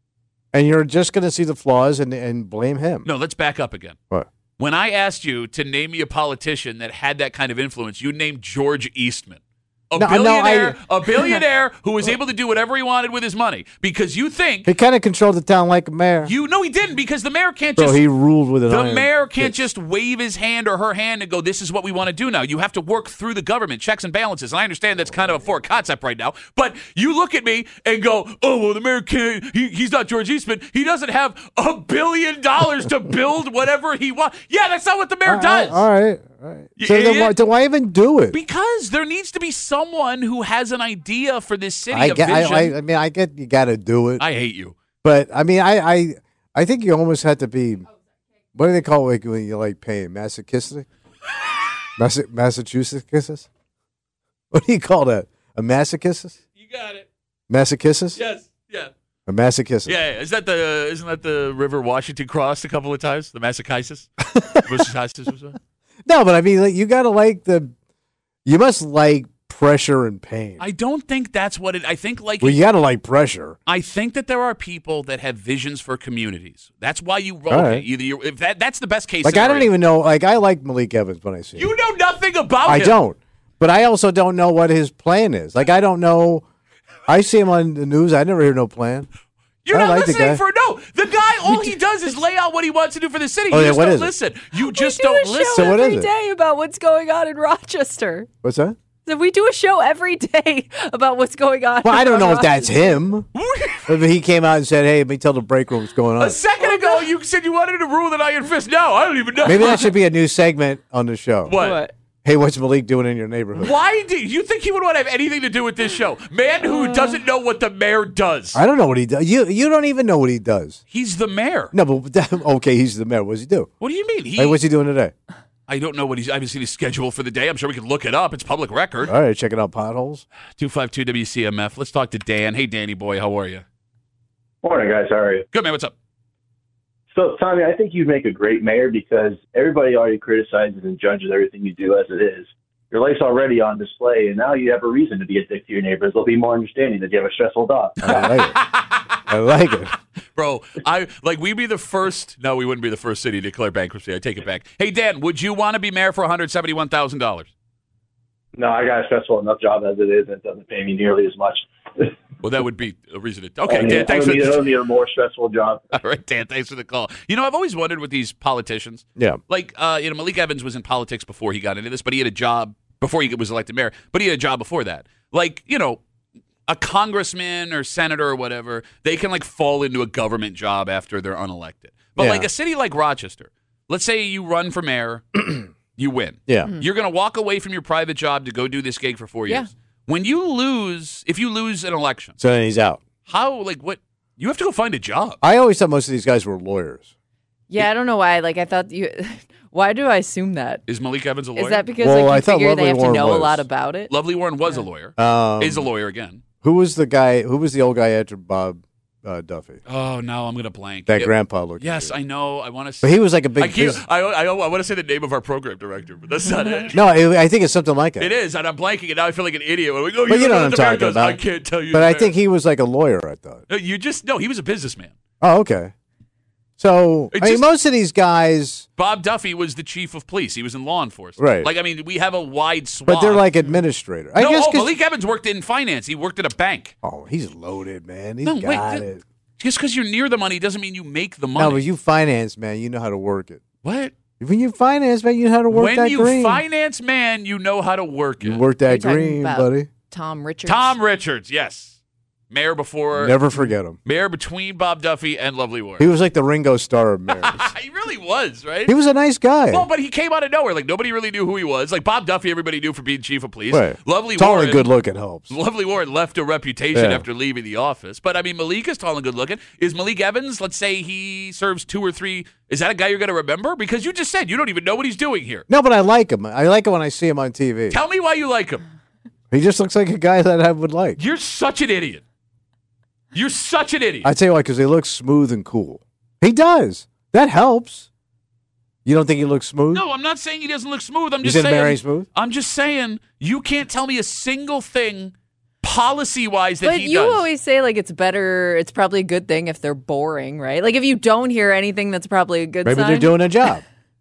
and you're just going to see the flaws and and blame him. No, let's back up again. What? When I asked you to name me a politician that had that kind of influence, you named George Eastman. A No, no, billionaire, I- a billionaire who was able to do whatever he wanted with his money. Because you think He kind of controlled the town like a mayor. you know he didn't, because the mayor can't Bro, just he ruled with an the iron mayor can't fist. just wave his hand or her hand and go, this is what we want to do now. You have to work through the government, checks and balances. And I understand that's kind of a foreign concept right now. But you look at me and go, oh, well, the mayor can't. He, he's not George Eastman. He doesn't have a billion dollars to build whatever he wants. Yeah, that's not what the mayor All does. right, all right, all right. You So then idiot. why, then why even do it? Because there needs to be someone who has an idea for this city, I a get. vision. I, I, I mean, I get you got to do it, I hate you. but I mean, I, I, I think you almost have to be. What do they call it when you like paying masochistic? Massa- Massachusetts kisses. What do you call that? A masochist? You got it. Masochist? Yes. Yeah. A masochist. Yeah, yeah. Is that the isn't that the river Washington crossed a couple of times? The Massachusetts? No, but I mean, like, you got to like the. You must like pressure and pain. I don't think that's what it I think like well, you got to like pressure. I think that there are people that have visions for communities. That's why you okay, right. either you if that that's the best case Like, I scenario. don't even know. Like, I like Malik Evans when I see him. You know nothing about I him. don't. But I also don't know what his plan is. Like, I don't know. I see him on the news. I never hear no plan. You're I not like the listening guy. for no. The guy, all he does is lay out what he wants to do for the city. Oh, you yeah, just what don't is it? listen. You just we do don't a listen. show So what every is it? day about what's going on in Rochester. What's that? So we do a show every day about what's going on. Well, I don't in know if that's Rochester. him. If he came out and said, "Hey, let me tell the break room what's going A on." second ago, you said you wanted to rule the iron fist. No, I don't even know. Maybe that should be a new segment on the show. What? What? Hey, what's Malik doing in your neighborhood? Why do you think he would want to have anything to do with this show? Man who doesn't know what the mayor does. I don't know what he does. You you don't even know what he does. He's the mayor. No, but okay, he's the mayor. What does he do? What do you mean? He, Hey, what's he doing today? I don't know what he's. I haven't seen his schedule for the day. I'm sure we can look it up. It's public record. All right, checking out potholes. two five two W C M F. Let's talk to Dan. Hey, Danny boy, how are you? Morning, guys. How are you? Good, man. What's up? So, Tommy, I think you'd make a great mayor because everybody already criticizes and judges everything you do as it is. Your life's already on display, and now you have a reason to be a dick to your neighbors. They'll be more understanding that you have a stressful dog. I like it. I like it. Bro, I like we'd be the first. No, we wouldn't be the first city to declare bankruptcy. I take it back. Hey, Dan, would you want to be mayor for one hundred seventy-one thousand dollars? No, I got a stressful enough job as it is, and it doesn't pay me nearly as much. Well, that would be a reason to. Okay, I, mean, Dan, thanks I for don't need, I don't need a more stressful job. All right, Dan, thanks for the call. You know, I've always wondered with these politicians. Yeah. Like, uh, you know, Malik Evans was in politics before he got into this, but he had a job before he was elected mayor, but he had a job before that. Like, you know, a congressman or senator or whatever, they can, like, fall into a government job after they're unelected. But, Yeah. like, a city like Rochester, let's say you run for mayor, you win. Yeah. Mm-hmm. You're going to walk away from your private job to go do this gig for four Yeah. years. When you lose, if you lose an election, So then he's out. how, like, what? You have to go find a job. I always thought most of these guys were lawyers. Yeah, I don't know why. Like I thought you. Why do I assume that? Is Malik Evans a lawyer? Is that because Well, like you I thought figure they Lovely have to Warren know was. a lot about it? Lovely Warren was a lawyer. Um, is a lawyer again. Who was the guy? Who was the old guy after Bob uh, Duffy? Oh, no, I'm going to blank. That It- grandpa looked. Yes, I know. I want to But say. he was like a I, big. keep, bus- I, I, I want to say the name of our program director, but that's not it. no, it, I think it's something like that. It is, and I'm blanking, and now I feel like an idiot. When we go, But you know know what I'm the mayor talking goes, about. I can't tell you. But the I mayor." think he was like a lawyer. I thought. No, you just no. He was a businessman. Oh, okay. So It I mean, just- most of these guys, Bob Duffy was the chief of police. He was in law enforcement. Right. Like I mean, we have a wide swath. but they're like administrators. I no, guess oh, 'cause- Malik Evans worked in finance. He worked at a bank. oh, he's loaded, man. He's No, wait, got th- it. Just because you're near the money doesn't mean you make the money. No, but you finance, man. You know how to work it. what? When you finance, man, you know how to work When that you green. finance, man, you know how to work it. you work Are you that talking green, about buddy. Tom Richards. Tom Richards, yes. Mayor before. Never forget him. Mayor between Bob Duffy and Lovely Warren. He was like the Ringo Starr of mayors. he really was, right? He was a nice guy. Well, but he came out of nowhere. Like, nobody really knew who he was. Like, Bob Duffy, everybody knew for being chief of police. Right. Lovely Tall Warren. and good looking helps. Lovely Warren left a reputation Yeah. after leaving the office. But, I mean, Malik is tall and good looking. Is Malik Evans, let's say he serves two or three, is that a guy you're going to remember? Because you just said you don't even know what he's doing here. No, but I like him. I like him when I see him on T V. Tell me why you like him. He just looks like a guy that I would like. You're such an idiot. You're such an idiot. I tell you why, because he looks smooth and cool. He does. That helps. You don't think he looks smooth? No, I'm not saying he doesn't look smooth. I'm You just said saying. Mary Smooth? I'm just saying you can't tell me a single thing policy wise that But he you does. always say like it's better. It's probably a good thing if they're boring, right? Like if you don't hear anything, that's probably a good Maybe sign. they're doing a job.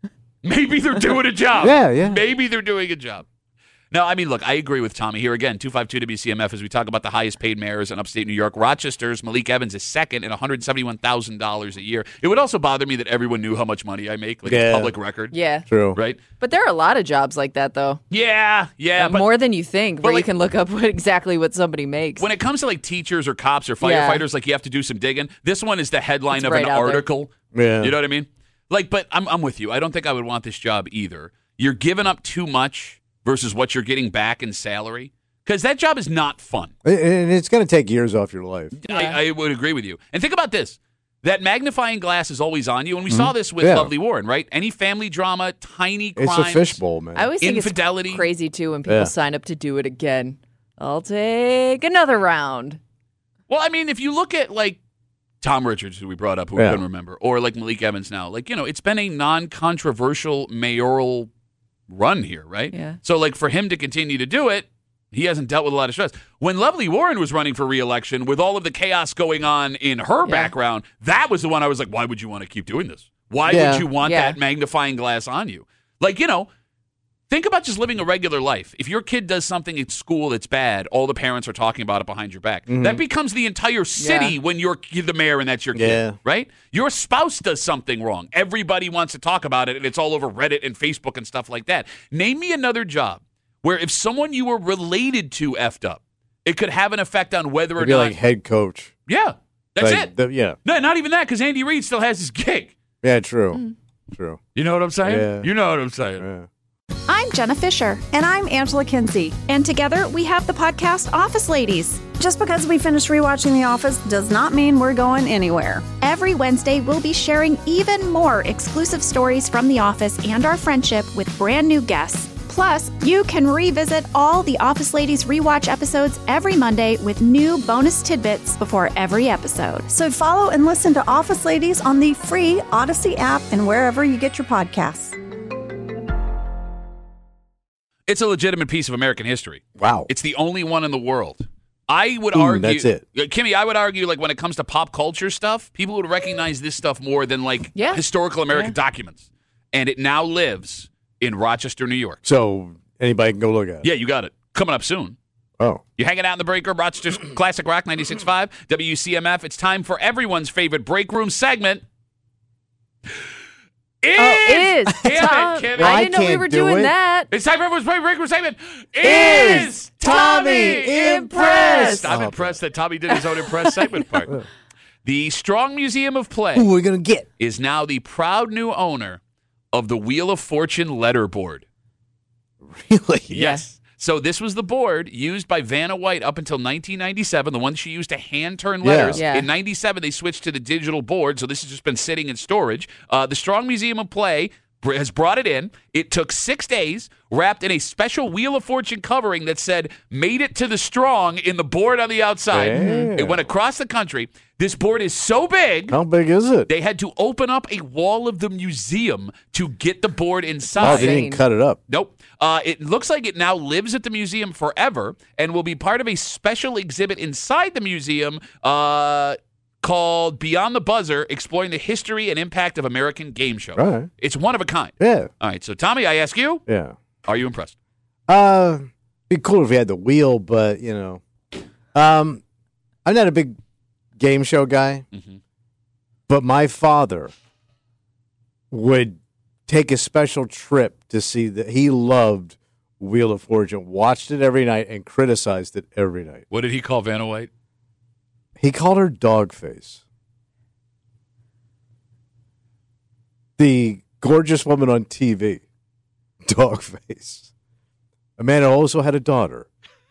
Maybe they're doing a job. Yeah, yeah. Maybe they're doing a job. No, I mean, look, I agree with Tommy here again. two five two W C M F as we talk about the highest paid mayors in upstate New York. Rochester's Malik Evans is second at one hundred seventy-one thousand dollars a year. It would also bother me that everyone knew how much money I make, like Yeah. it's public record. Yeah, True. Right? but there are a lot of jobs like that though. Yeah, yeah. Uh, But more than you think, but where like- you can look up what, exactly what somebody makes. when it comes to like teachers or cops or Yeah. firefighters, like you have to do some digging. This one is the headline It's of right an out there. article. Yeah. You know what I mean? Like, but I'm I'm with you. I don't think I would want this job either. You're giving up too much versus what you're getting back in salary. Because that job is not fun. And it's going to take years off your life. I, I would agree with you. And think about this. That magnifying glass is always on you. And we saw this with Mm-hmm. Yeah. Lovely Warren, right? Any family drama, tiny It's crimes. a fishbowl, man. I always think Infidelity. it's crazy too when people Yeah. sign up to do it again. I'll take another round. Well, I mean, if you look at like Tom Richards, who we brought up, who Yeah. we couldn't remember, or like Malik Evans now, like, you know, it's been a non-controversial mayoral run here, right? Yeah. So, like, for him to continue to do it, he hasn't dealt with a lot of stress. When Lovely Warren was running for re-election, with all of the chaos going on in her Yeah. background, that was the one I was like, why would you want to keep doing this? Why Yeah. would you want Yeah. that magnifying glass on you? Like, you know, think about just living a regular life. If your kid does something at school that's bad, all the parents are talking about it behind your back. That becomes the entire city Yeah. when you're the mayor and that's your kid, Yeah. right? Your spouse does something wrong. Everybody wants to talk about it, and it's all over Reddit and Facebook and stuff like that. Name me another job where if someone you were related to effed up, it could have an effect on whether or It'd be not. like head coach. yeah, that's Like, it. the- yeah. No, not even that, because Andy Reid still has his gig. Yeah, true. True. You know what I'm saying? Yeah. You know what I'm saying. Yeah. I'm Jenna Fisher. And I'm Angela Kinsey. And together we have the podcast Office Ladies. Just because we finished rewatching The Office does not mean we're going anywhere. Every Wednesday, we'll be sharing even more exclusive stories from The Office and our friendship with brand new guests. Plus, you can revisit all the Office Ladies rewatch episodes every Monday with new bonus tidbits before every episode. So follow and listen to Office Ladies on the free Odyssey app and wherever you get your podcasts. It's a legitimate piece of American history. Wow. It's the only one in the world. I would Ooh, argue that's it. Uh, Kimmy, I would argue like when it comes to pop culture stuff, people would recognize this stuff more than like Yeah. historical American Yeah. documents. And it now lives in Rochester, New York. So anybody can go look at it. Yeah, you got it. Coming up soon. Oh. You're hanging out in the break room, Rochester's Classic Rock ninety-six point five, W C M F. It's time for everyone's favorite break room segment. Is, oh, is. Damn Tom, it, Kimmy. Well, I didn't I know we were can't do doing it. that. It's time for everyone's favorite break room segment. Is Is Tommy impressed? I'm Oh, impressed that Tommy did his own impressed segment part. The Strong Museum of Play Who are we going to get? is now the proud new owner of the Wheel of Fortune letterboard. Really? Yes. So this was the board used by Vanna White up until nineteen ninety-seven, the one she used to hand-turn letters. Yeah. In ninety-seven, they switched to the digital board, so this has just been sitting in storage. Uh, the Strong Museum of Play br- has brought it in. It took six days, wrapped in a special Wheel of Fortune covering that said, made it to the Strong in the board on the outside. Damn. It went across the country. This board is so big, How big is it? they had to open up a wall of the museum to get the board Oh, inside. they didn't cut it up. Nope. Uh, it looks like it now lives at the museum forever and will be part of a special exhibit inside the museum uh, called Beyond the Buzzer, exploring the history and impact of American game shows. All right. It's one of a kind. Yeah. All right, so Tommy, I ask you, Yeah. are you impressed? Uh, be cool if we had the wheel, but you know, um, I'm not a big game show guy, Mhm. but my father would take a special trip to see that. He loved Wheel of Fortune, watched it every night, and criticized it every night. What did he call Vanna White? He called her Dogface. The gorgeous woman on T V, Dogface. A man who also had a daughter.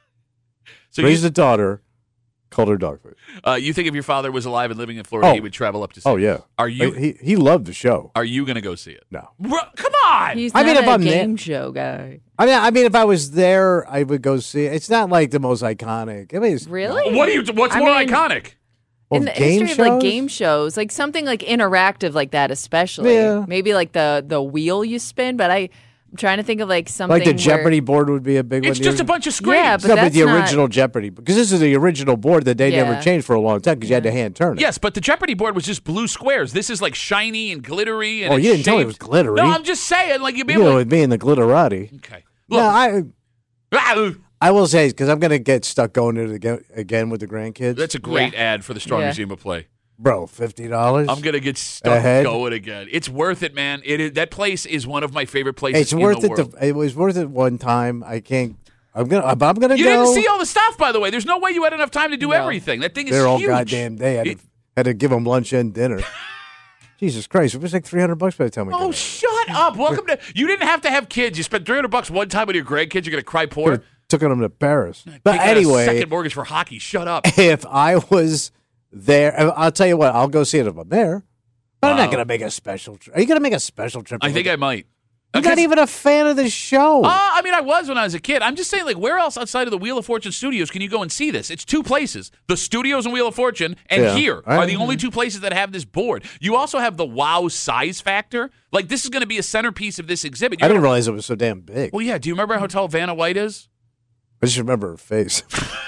So Raised you, a daughter, called her Dogface. uh, you think if your father was alive and living in Florida, Oh. he would travel up to see Oh, it? yeah. Are you Like, he, he loved the show. Are you going to go see it? No. Bro, come on! He's I not mean, if a I'm there- game show guy. I mean, I mean, if I was there, I would go see it. It's not like the most iconic. I mean, it's, Really? What do you? What's I more mean- iconic? Well, In the game history of like shows? game shows, like something like interactive like that, especially. Yeah. Maybe like the the wheel you spin, but I, I'm trying to think of like something like the where- Jeopardy board would be a big It's one. just The- a bunch of screens. Yeah, but no, but that's the not- original Jeopardy, because this is the original board that they Yeah. never changed for a long time because you had to hand turn it. Yes, but the Jeopardy board was just blue squares. This is like shiny and glittery. And Oh, it's you didn't tell me it shaped- was glittery. No, I'm just saying, like you'd be You able know, to. with me and the glitterati. Okay. No, Look, I ah, I will say because I'm gonna get stuck going to it again, again with the grandkids. that's a great Yeah. ad for the Strong Yeah. Museum of Play. Bro, fifty dollars. I'm gonna get stuck Ahead. going again. It's worth it, man. It is, that place is one of my favorite places. It's in worth the it. world. To, it was worth it one time. I can't. I'm gonna. I'm gonna You go. didn't see all the stuff, by the way. There's no way you had enough time to do No. everything. That thing is They're all huge. goddamn day. I had, It- to, had to give them lunch and dinner. Jesus Christ! It was like three hundred bucks by the time we Oh, got shut up! Welcome to. You didn't have to have kids. You spent three hundred bucks one time with your grandkids. You're gonna cry poor. it. Took them to Paris. But Taking out a anyway, second mortgage for hockey. Shut up. if I was there, I'll tell you what. I'll go see it if I'm there. But I'm Wow. not gonna make a special. trip. Are you gonna make a special trip? I think I might. You're Because- not even a fan of the show. Uh, I mean, I was when I was a kid. I'm just saying, like, where else outside of the Wheel of Fortune studios can you go and see this? It's two places. The studios and Wheel of Fortune and Yeah. here I- are the only two places that have this board. You also have the wow size factor. Like, this is going to be a centerpiece of this exhibit. I You're didn't gonna- realize it was so damn big. Well, yeah. Do you remember how tall Vanna White is? I just remember her face.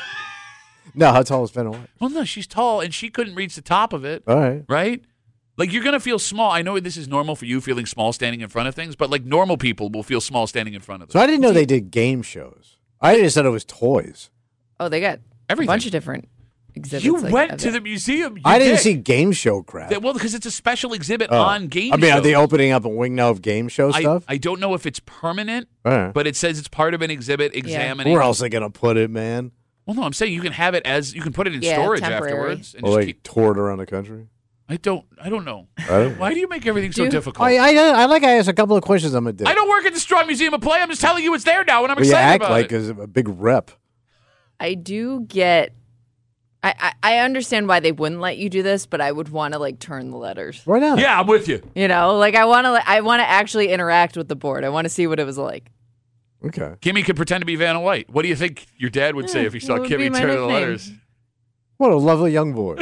No, how tall is Vanna White? Well, no, she's tall, and she couldn't reach the top of it, All right. right? Like, you're going to feel small. I know this is normal for you feeling small standing in front of things, but, like, normal people will feel small standing in front of them. So I didn't know they did game shows. I just thought it was toys. Oh, they got Everything. a bunch of different exhibits. You like went that. to the museum. You I didn't did. see game show crap. That- well, because it's a special exhibit Oh. on game I mean, are they shows. opening up a wing now of game show I, stuff? I don't know if it's permanent, All right. but it says it's part of an exhibit examining. Where else are they going to put it, man? Well, no, I'm saying you can have it as you can put it in Yeah, storage temporary. afterwards. And Or just they keep, tour it around the country? I don't. I don't know. I don't- Why do you make everything so Do- difficult? I, I, I like I asked a couple of questions I'm going to do. I don't work at the Strong Museum of Play. I'm just telling you it's there now, and I'm But you excited act about like it. a, a big rep. I do get. I, I I understand why they wouldn't let you do this, but I would want to like turn the letters. Why not? Yeah, I'm with you. You know, like I want to. I want to actually interact with the board. I want to see what it was like. Okay. Kimmy could pretend to be Vanna White. What do you think your dad would say Yeah, if he saw what would be Kimmy my turn the nickname? letters? What a lovely young boy.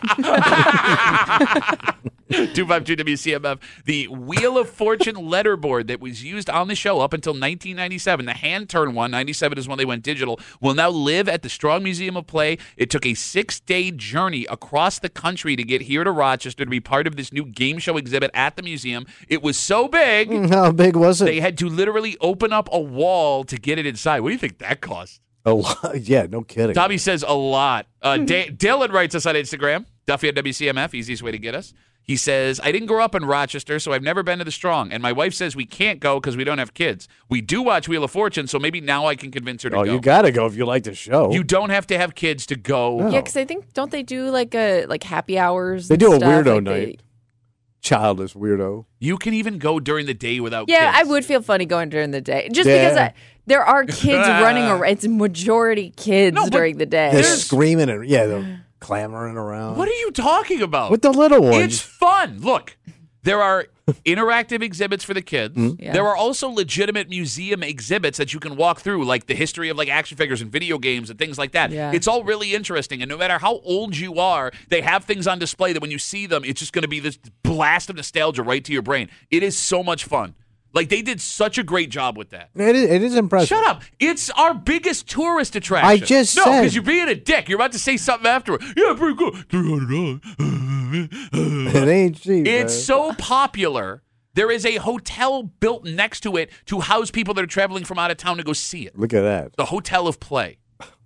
two five two W C M F. The Wheel of Fortune letterboard that was used on the show up until nineteen ninety-seven, the hand-turn one, ninety-seven is when they went digital, will now live at the Strong Museum of Play. It took a six-day journey across the country to get here to Rochester to be part of this new game show exhibit at the museum. It was so big, How big was it? they had to literally open up a wall to get it inside. What do you think that cost? A lot. Yeah, no kidding. Tommy says a lot. Uh, D- Dylan writes us on Instagram, Duffy at W C M F, easiest way to get us. He says, I didn't grow up in Rochester, so I've never been to the Strong. And my wife says we can't go because we don't have kids. We do watch Wheel of Fortune, so maybe now I can convince her to oh, go. you got to go if you like the show. You don't have to have kids to go. No. Yeah, because I think, don't they do like a like happy hours? They and do a stuff? weirdo Like night. they- Childless weirdo. You can even go during the day without Yeah, kids. I would feel funny going during the day. Just Yeah. because I, there are kids running around. It's majority kids No, but during the day. They're screaming and yeah, they're clamoring around. What are you talking about? With the little ones. It's fun. Look, there are interactive exhibits for the kids. Mm-hmm. Yeah. There are also legitimate museum exhibits that you can walk through, like the history of like action figures and video games and things like that. Yeah. It's all really interesting. And no matter how old you are, they have things on display that when you see them, it's just going to be this blast of nostalgia right to your brain. It is so much fun. Like, they did such a great job with that. It is, it is impressive. Shut up. It's our biggest tourist attraction. I just no, said. because you're being a dick. You're about to say something afterward. Yeah, pretty cool. three hundred dollars. It ain't cheap. It's man. so popular. There is a hotel built next to it to house people that are traveling from out of town to go see it. Look at that. The Hotel of Play.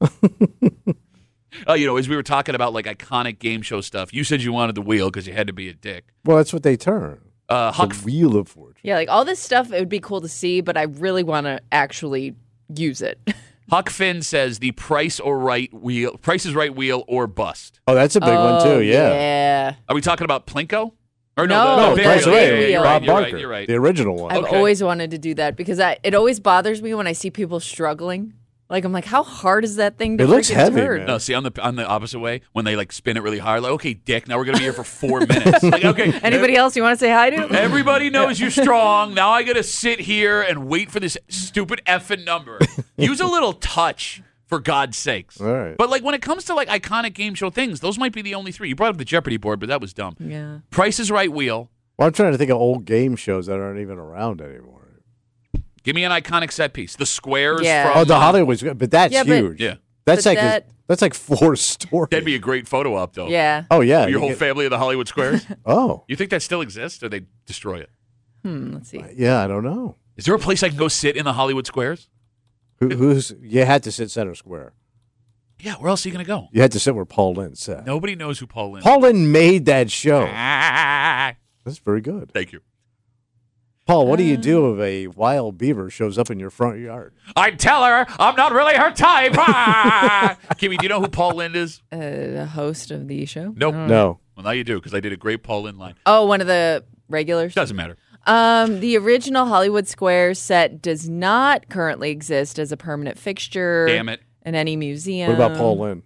Oh, you know, as we were talking about like iconic game show stuff, you said you wanted the wheel because you had to be a dick. Well, that's what they turn. Uh, Huck, The Wheel of Fortune. Yeah, like all this stuff, it would be cool to see, but I really want to actually use it. Huck Finn says the Price or Right wheel, Price is Right wheel or bust. Oh, that's a big one too. Yeah. Yeah. Are we talking about Plinko? Or No, the, No, the big Price wheel. is Yeah, Right. yeah, you're Bob right, you're Barker, right, you're right. the original one. I've Okay. always wanted to do that because I, it always bothers me when I see people struggling. Like, I'm like, how hard is that thing to It looks freaking heavy, turn? man. No, see, on the on the opposite way, when they like spin it really hard, like, okay, dick, now we're gonna be here for four minutes. Like, okay, Anybody else you want to say hi to? everybody knows you're strong. Now I gotta sit here and wait for this stupid effing number. Use a little touch, for God's sakes. All right. But like when it comes to like iconic game show things, those might be the only three. You brought up the Jeopardy board, but that was dumb. Yeah. Price is Right wheel. Well, I'm trying to think of old game shows that aren't even around anymore. Give me an iconic set piece. The squares Yeah. from Oh, the uh, Hollywood's good, but that's Yeah, but- huge. Yeah. That's But like a- that- that's like four stories. That'd be a great photo op though. Yeah. Oh yeah. Your you whole get- family of the Hollywood squares. Oh You think that still exists or they destroy it? Hmm, let's see. yeah, I don't know. Is there a place I can go sit in the Hollywood squares? Who, who's you had to sit center square. Yeah, where else are you going to go? You had to sit where Paul Lynde sat. Nobody knows who Paul Lynde is. Paul Lynde made that show. Ah, That's very good. thank you. Paul, what do you do if a wild beaver shows up in your front yard? I'd tell her I'm not really her type. Ah! Kimmy, do you know who Paul Lynde is? Uh, the host of the show? Nope. I don't know. No. Well, now you do because I did a great Paul Lynde line. Oh, one of the regulars? Doesn't matter. Um, the original Hollywood Squares set does not currently exist as a permanent fixture. Damn it. In any museum. What about Paul Lynde?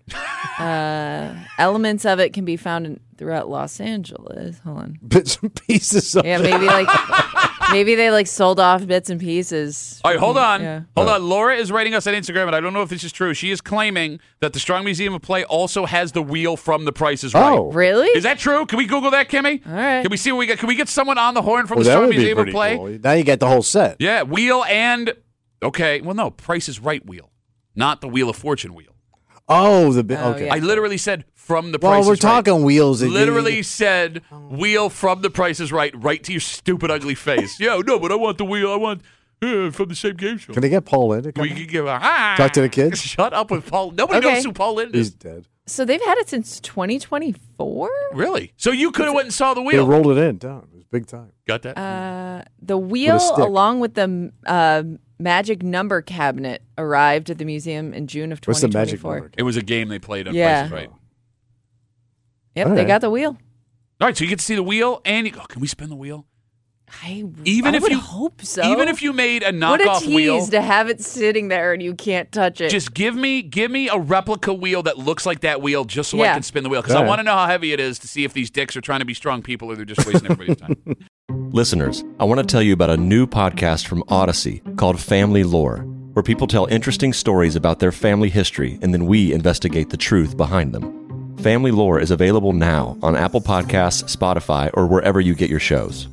Uh, elements of it can be found in, throughout Los Angeles. Hold on. Bits and pieces of Yeah, it. maybe like maybe they like sold off bits and pieces. All right, hold on. Yeah. Hold on. Laura is writing us on Instagram, and I don't know if this is true. She is claiming that the Strong Museum of Play also has the wheel from The Price is Right. Oh. Really? Is that true? Can we Google that, Kimmy? All right. Can we see what we get? Can we get someone on the horn from Well, the that Strong would be Museum of pretty Play? cool. Now you get the whole set. Yeah, wheel and okay. Well, no, Price is Right wheel, not the Wheel of Fortune wheel. Oh, the bi- Oh, okay. yeah. I literally said from the Well, Price we're is Right. talking wheels. that you- Literally said wheel from the Price is Right, right to your stupid ugly face. Yeah, no, but I want the wheel. I want uh, from the same game show. Can they get Paul Lynde to come? We can give a ah. Talk to the kids? Shut up with Paul. Nobody Okay. knows who Paul Lynde He's is. dead. So they've had it since twenty twenty-four? Really? So you could have went and saw the They wheel. rolled it in down. It was big time. Got that? Uh, the wheel, stick. along with the uh, magic number cabinet, arrived at the museum in June of What's the twenty magic twenty-four. number? it was a game they played on Yeah. Price is Right. Yep, All they right. got the wheel. All right, so you get to see the wheel, and you go. Can we spin the wheel? I Even I if would you hope so. Even if you made a what a knockoff tease wheel, to have it sitting there and you can't touch it. just give me give me a replica wheel that looks like that wheel, just so I Yeah. can spin the wheel. Because I All right. want to know how heavy it is to see if these dicks are trying to be strong people or they're just wasting everybody's time. Listeners, I want to tell you about a new podcast from Odyssey called Family Lore, where people tell interesting stories about their family history and then we investigate the truth behind them. Family Lore is available now on Apple Podcasts, Spotify, or wherever you get your shows.